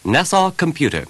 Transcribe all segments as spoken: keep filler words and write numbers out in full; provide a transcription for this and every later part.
NASA Computer.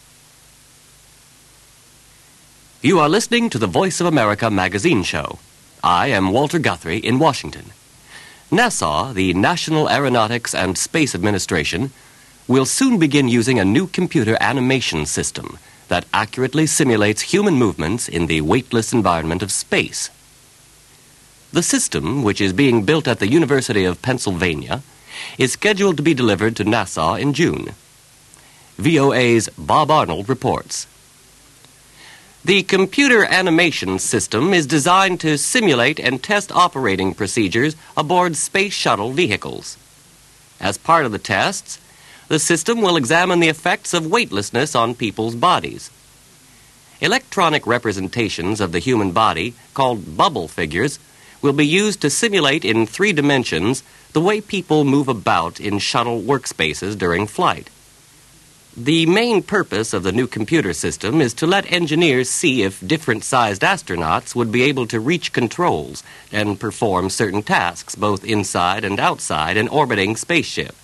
You are listening to the Voice of America magazine show. I am Walter Guthrie in Washington. NASA, the National Aeronautics and Space Administration, will soon begin using a new computer animation system that accurately simulates human movements in the weightless environment of space. The system, which is being built at the University of Pennsylvania, is scheduled to be delivered to NASA in June. V O A's Bob Arnold reports. The computer animation system is designed to simulate and test operating procedures aboard space shuttle vehicles. As part of the tests, the system will examine the effects of weightlessness on people's bodies. Electronic representations of the human body, called bubble figures, will be used to simulate in three dimensions the way people move about in shuttle workspaces during flight. The main purpose of the new computer system is to let engineers see if different-sized astronauts would be able to reach controls and perform certain tasks both inside and outside an orbiting spaceship.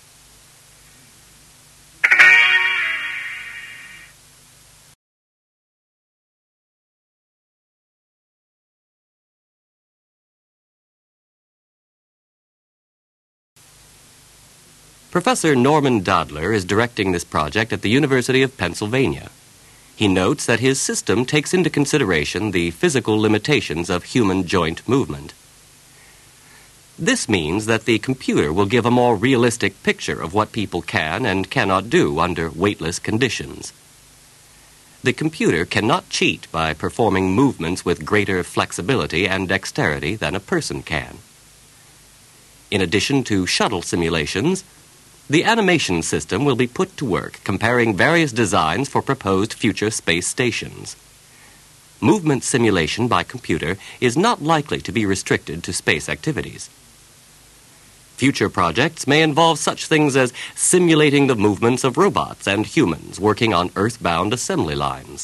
Professor Norman Dodler is directing this project at the University of Pennsylvania. He notes that his system takes into consideration the physical limitations of human joint movement. This means that the computer will give a more realistic picture of what people can and cannot do under weightless conditions. The computer cannot cheat by performing movements with greater flexibility and dexterity than a person can. In addition to shuttle simulations, the animation system will be put to work comparing various designs for proposed future space stations. Movement simulation by computer is not likely to be restricted to space activities. Future projects may involve such things as simulating the movements of robots and humans working on earthbound assembly lines.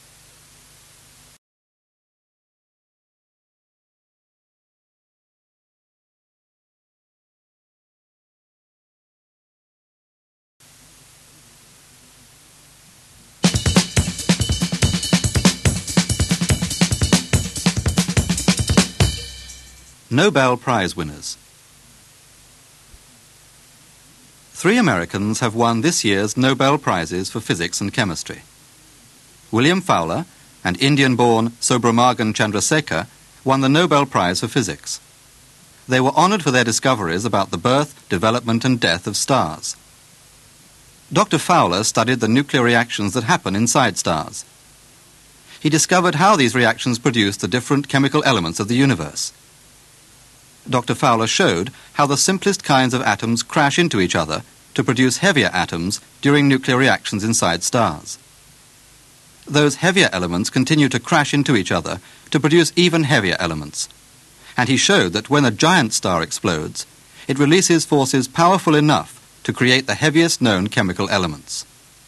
Nobel Prize winners. Three Americans have won this year's Nobel Prizes for Physics and Chemistry. William Fowler and Indian-born Subrahmanyan Chandrasekhar won the Nobel Prize for Physics. They were honored for their discoveries about the birth, development and death of stars. Doctor Fowler studied the nuclear reactions that happen inside stars. He discovered how these reactions produce the different chemical elements of the universe. Doctor Fowler showed how the simplest kinds of atoms crash into each other to produce heavier atoms during nuclear reactions inside stars. Those heavier elements continue to crash into each other to produce even heavier elements. And he showed that when a giant star explodes, it releases forces powerful enough to create the heaviest known chemical elements.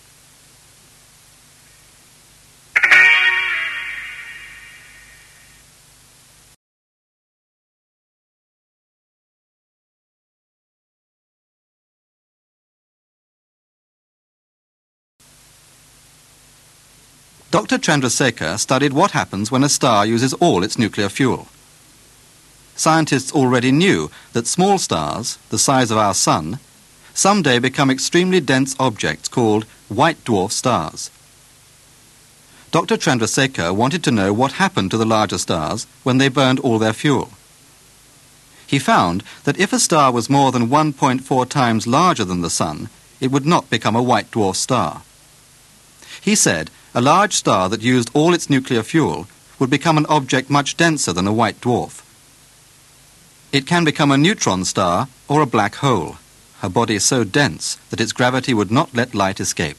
Doctor Chandrasekhar studied what happens when a star uses all its nuclear fuel. Scientists already knew that small stars, the size of our sun, someday become extremely dense objects called white dwarf stars. Doctor Chandrasekhar wanted to know what happened to the larger stars when they burned all their fuel. He found that if a star was more than one point four times larger than the sun, it would not become a white dwarf star. He said a large star that used all its nuclear fuel would become an object much denser than a white dwarf. It can become a neutron star or a black hole, a body so dense that its gravity would not let light escape.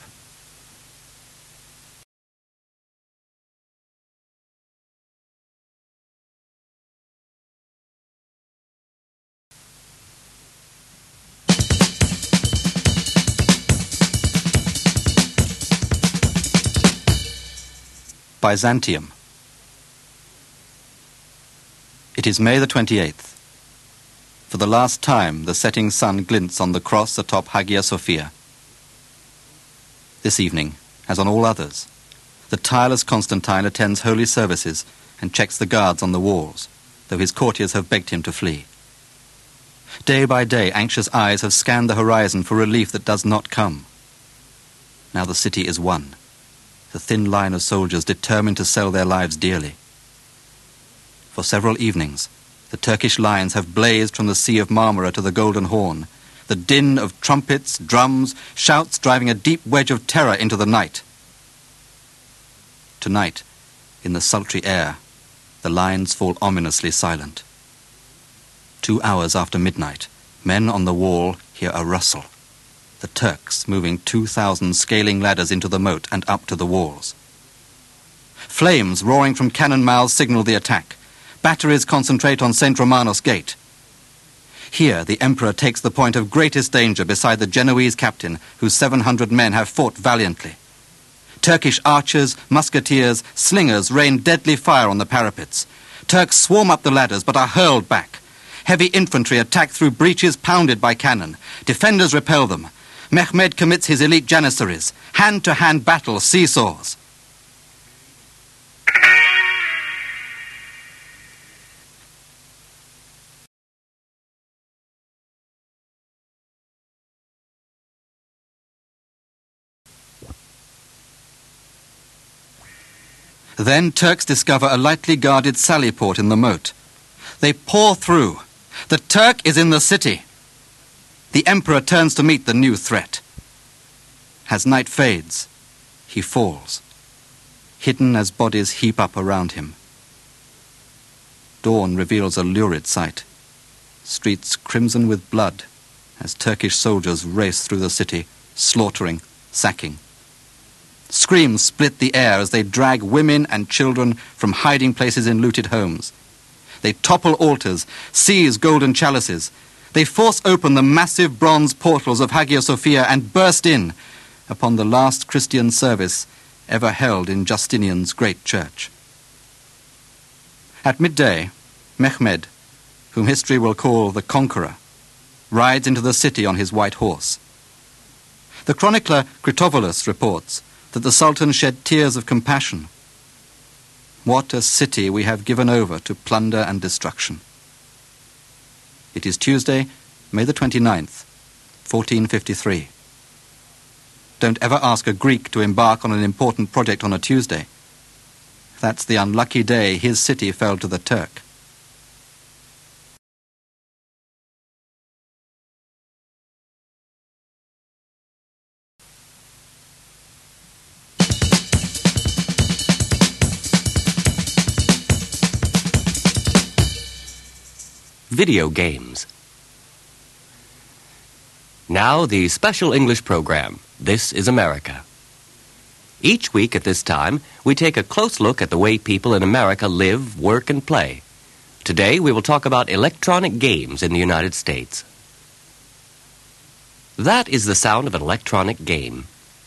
Byzantium. It is May the twenty-eighth. For the last time, the setting sun glints on the cross atop Hagia Sophia. This evening, as on all others, the tireless Constantine attends holy services and checks the guards on the walls, though his courtiers have begged him to flee. Day by day, anxious eyes have scanned the horizon for relief that does not come. Now the city is won, the thin line of soldiers determined to sell their lives dearly. For several evenings, the Turkish lines have blazed from the Sea of Marmara to the Golden Horn, the din of trumpets, drums, shouts driving a deep wedge of terror into the night. Tonight, in the sultry air, the lines fall ominously silent. Two hours after midnight, men on the wall hear a rustle. The Turks moving two thousand scaling ladders into the moat and up to the walls. Flames roaring from cannon mouths signal the attack. Batteries concentrate on Saint Romanos Gate. Here, the Emperor takes the point of greatest danger beside the Genoese captain, whose seven hundred men have fought valiantly. Turkish archers, musketeers, slingers rain deadly fire on the parapets. Turks swarm up the ladders but are hurled back. Heavy infantry attack through breaches pounded by cannon. Defenders repel them. Mehmed commits his elite janissaries. Hand-to-hand battle seesaws. Then Turks discover a lightly guarded sally port in the moat. They pour through. The Turk is in the city. The Emperor turns to meet the new threat. As night fades, he falls, hidden as bodies heap up around him. Dawn reveals a lurid sight. Streets crimson with blood as Turkish soldiers race through the city, slaughtering, sacking. Screams split the air as they drag women and children from hiding places in looted homes. They topple altars, seize golden chalices. They force open the massive bronze portals of Hagia Sophia and burst in upon the last Christian service ever held in Justinian's great church. At midday, Mehmed, whom history will call the Conqueror, rides into the city on his white horse. The chronicler Critobulus reports that the Sultan shed tears of compassion. What a city we have given over to plunder and destruction. It is Tuesday, May the twenty-ninth, fourteen fifty-three. Don't ever ask a Greek to embark on an important project on a Tuesday. That's the unlucky day his city fell to the Turk. Video games. Now the special English program, This is America. Each week at this time, we take a close look at the way people in America live, work, and play. Today we will talk about electronic games in the United States. That is the sound of an electronic game.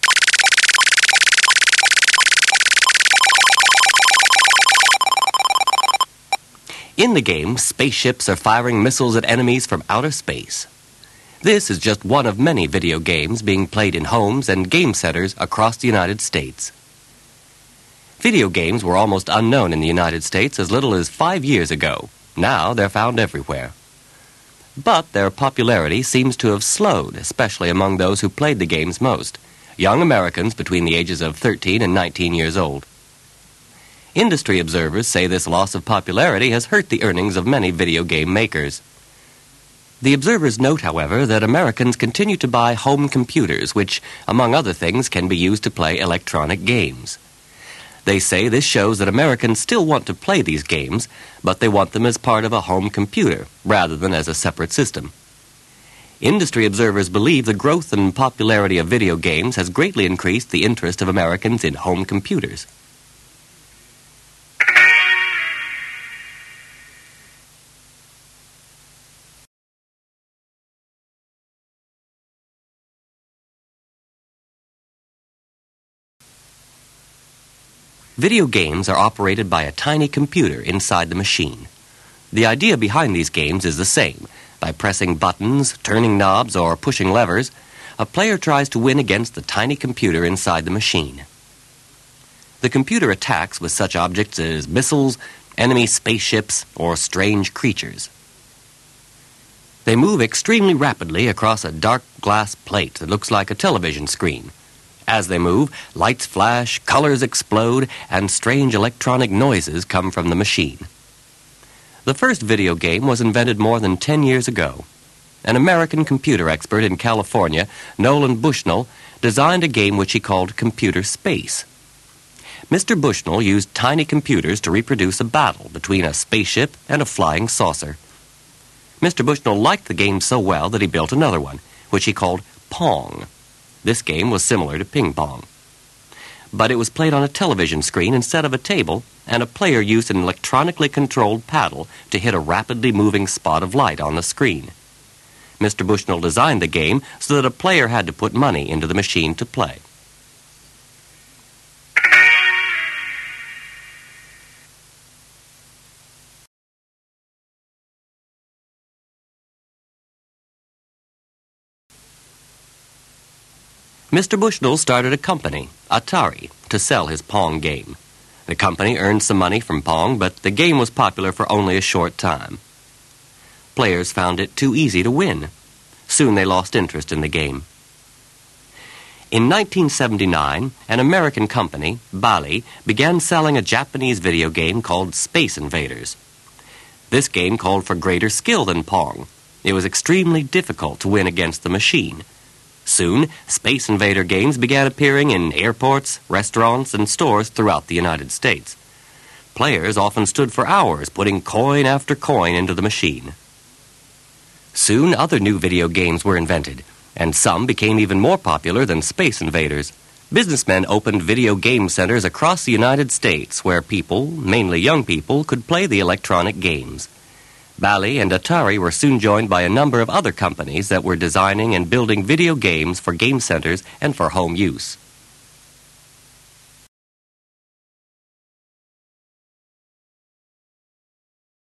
In the game, spaceships are firing missiles at enemies from outer space. This is just one of many video games being played in homes and game centers across the United States. Video games were almost unknown in the United States as little as five years ago. Now they're found everywhere. But their popularity seems to have slowed, especially among those who played the games most, young Americans between the ages of thirteen and nineteen years old. Industry observers say this loss of popularity has hurt the earnings of many video game makers. The observers note, however, that Americans continue to buy home computers, which, among other things, can be used to play electronic games. They say this shows that Americans still want to play these games, but they want them as part of a home computer, rather than as a separate system. Industry observers believe the growth and popularity of video games has greatly increased the interest of Americans in home computers. Video games are operated by a tiny computer inside the machine. The idea behind these games is the same. By pressing buttons, turning knobs, or pushing levers, a player tries to win against the tiny computer inside the machine. The computer attacks with such objects as missiles, enemy spaceships, or strange creatures. They move extremely rapidly across a dark glass plate that looks like a television screen. As they move, lights flash, colors explode, and strange electronic noises come from the machine. The first video game was invented more than ten years ago. An American computer expert in California, Nolan Bushnell, designed a game which he called Computer Space. Mister Bushnell used tiny computers to reproduce a battle between a spaceship and a flying saucer. Mister Bushnell liked the game so well that he built another one, which he called Pong. This game was similar to ping pong. But it was played on a television screen instead of a table, and a player used an electronically controlled paddle to hit a rapidly moving spot of light on the screen. Mister Bushnell designed the game so that a player had to put money into the machine to play. Mister Bushnell started a company, Atari, to sell his Pong game. The company earned some money from Pong, but the game was popular for only a short time. Players found it too easy to win. Soon they lost interest in the game. In nineteen seventy-nine, an American company, Bally, began selling a Japanese video game called Space Invaders. This game called for greater skill than Pong. It was extremely difficult to win against the machine. Soon, Space Invader games began appearing in airports, restaurants, and stores throughout the United States. Players often stood for hours putting coin after coin into the machine. Soon, other new video games were invented, and some became even more popular than Space Invaders. Businessmen opened video game centers across the United States where people, mainly young people, could play the electronic games. Bally and Atari were soon joined by a number of other companies that were designing and building video games for game centers and for home use.